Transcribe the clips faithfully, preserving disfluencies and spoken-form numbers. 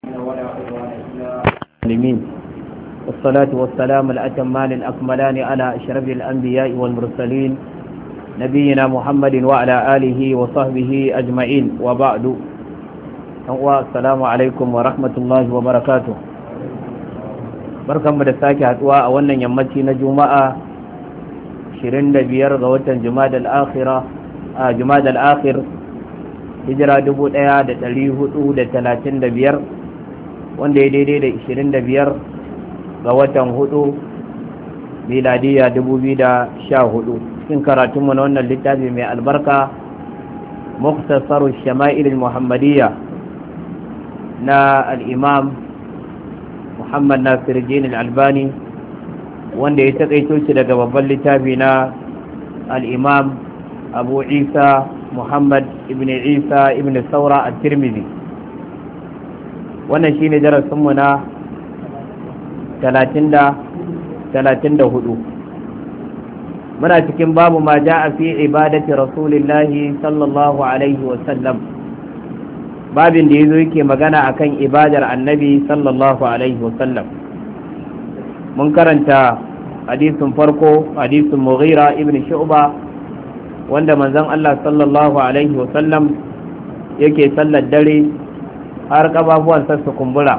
ولا عدوان إلا المسلمين والصلاة والسلام الأتمان الأكملان على أشرف الأنبياء والمرسلين نبينا محمد وعلى آله وصحبه أجمعين وبعد. السلام عليكم ورحمة الله وبركاته. barkanmu da sake haduwa a wannan yammaci na juma'a ashirin da biyar ga watan jumadal akhira a jumadal akhir hijira dubu ɗaya da ɗari hudu da talatin da biyar wanda ya daidai da ashirin da biyar ga watan hudu miladiya dubu biyu da sha hudu. cikin karatunmu na wannan littafi mai albarka mukhtasaru shama'il muhammadiyya na al-imam Muhammad Nasiruddin Al-Albani, wanda ya taƙaito shi daga babban littafi na al-Imam Abu Isa Muhammad ibn Isa ibn Saura at-Tirmidhi. Wannan shine darasin mu na talatin da hudu. Muna cikin babu ma ja'a fi ibadati Rasulillahi sallallahu alaihi wa sallam. babin da ya zo yake magana akan ibadar annabi sallallahu alaihi wasallam. Mun karanta hadisin farko, hadisin Mughira ibn Shu'ba, wanda manzon Allah sallallahu alaihi wasallam yake sallar dare har kafafuwansa su kumbura,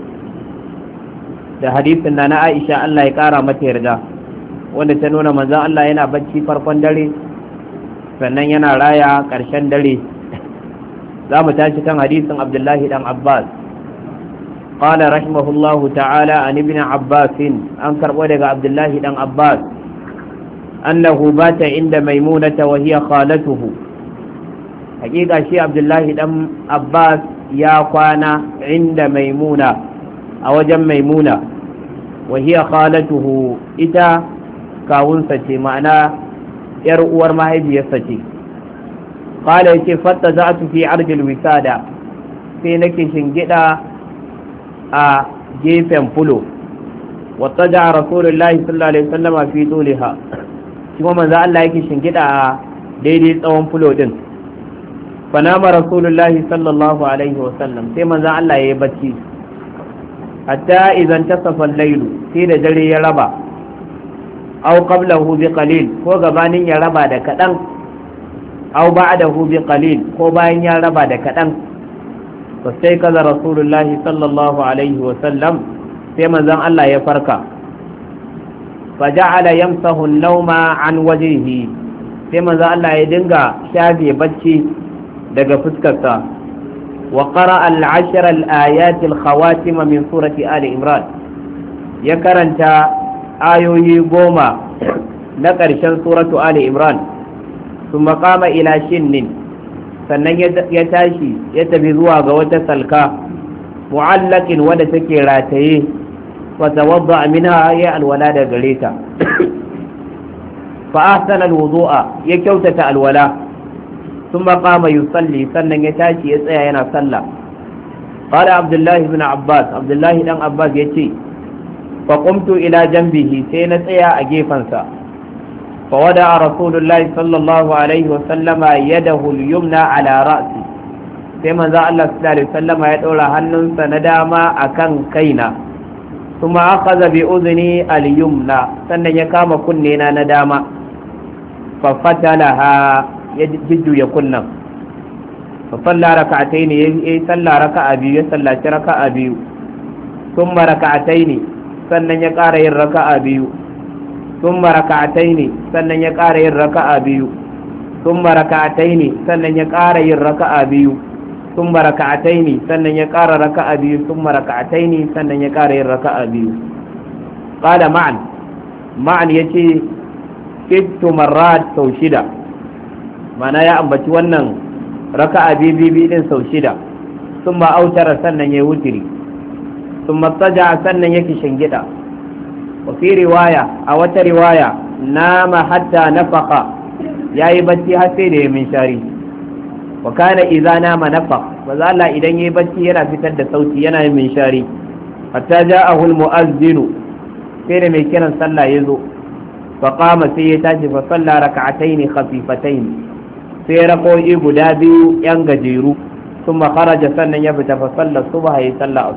da hadisin na na Aisha Allah ya kara mata yarda, wanda ta nuna manzon Allah yana bacci farkon dare sannan yana raya ƙarshen dare. za mu tashi kan hadisin Abdullahi dan Abbas. Qala rahimahullahu ta'ala an ibn Abbas, an karbo daga Abdullahi dan Abbas annahu bata inda Maimunata wa hiya khalatuhu. Hakika shi Abdullahi dan Abbas ya kwana inda Maimuna, a wajen Maimuna, wa hiya khalatuhu, ita kawunsa ce, ma'ana yar uwar mahaifiyarsa ce. Kala yake fatta za tu fi arjil wisada, sai nake shingida a gefen fulo. Wata ja Rasulullahi sallallahu alaihi wasallama fi tuliha, kuma manzo Allah yake shingida a daidai tsawon fulo din. Fanama Rasulullahi sallallahu alaihi wasallam, sai manzo Allah yayi bacci. Hatta idan tasafa al-lailu, sai da dare ya raba. Aw qablahu bi qalil, ko gabanin ya raba da kadan. aw ba'dahu bi qalil, ko bayan ya raba da kadan. to sai kaza rasulullahi sallallahu alaihi wa sallam, sai manzon Allah ya farka. fa ja'ala yamsahu an-nawma an wajhihi, sai manzon Allah ya dinga shafe bacci daga fuskarsa. wa qara'a al-ashra al-ayat al-khawatim min surati ali imran, ya karanta ayoyi goma na ƙarshen suratu ali imran. ثم قام إلى شن, sannan ya tashi ya tafi zuwa ga wata salka mu'allakin wadda take rataye, fa tawadda minha, ya alwala da gare ta. fa ahsana alwudu'a, ya kyautata alwala. thumma qama yusalli, sannan ya tashi ya tsaya yana sallah. qala abdullah ibn abbas, abdullah dan abbas yace fa qumtu ila janbihi, sai na tsaya a gefansa. فودع رسول الله صلى الله عليه وسلم يده اليمنى على رأسي, sai manzo Allah sallallahu alaihi wasallam ya daura hannunsa na dama akan kaina. kuma akhadha bi udhni al-yumna, sannan ya kama kunne na na dama. fa fatalaha, ya jujjuya kunnan. fa salla rak'atayn, ya salla raka'a biyu, ya sallaci raka'a biyu. thumma rak'atayn, sannan ya ƙara yin raka'a biyu. ثم ركعتين, sannan ya ƙara yin raka'a biyu. ثم ركعتين, sannan ya ƙara yin raka'a biyu. ثم ركعتين, sannan ya ƙara raka'a biyu. ثم ركعتين, sannan ya ƙara yin raka'a biyu. qala ma'an, ma'an yace sittu marrat, sau shida. mana ya ambaci wannan raka'a biyu biyu din sau shida. thumma autara, sannan ya wutiri. thumma taja, sannan yake shingida. wafi riwaya, a wata riwaya, nama hatta nafaka, ya yi bacci har sai da ya min shari. wa kana idza nama nafaq, maza Allah idan yayi bacci yana fitar da sauti, yana yin min shari. hatta ja'ahu al-mu'azzinu, sai da mai kiran sallah ya zo. fa qama, sai ya tashi, fa salla rak'atayn khafifatayn, sai rako'i guda biyu yan gajeru. thumma kharaja, sannan ya fita, fa salla subha, ya salla